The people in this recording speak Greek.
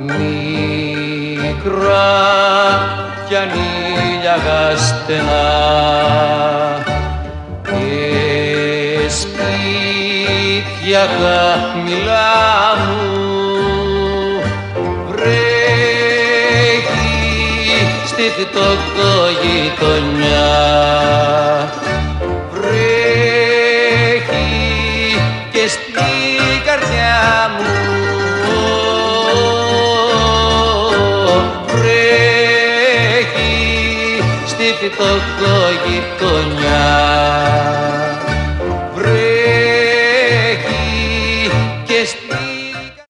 Μικρά κι ανήλια στενά και σπίτια χαμηλά μου βρέχει στη φτωχογειτονιά, βρέχει και στην καρδιά μου, βρέχει στη φτωχογειτονιά.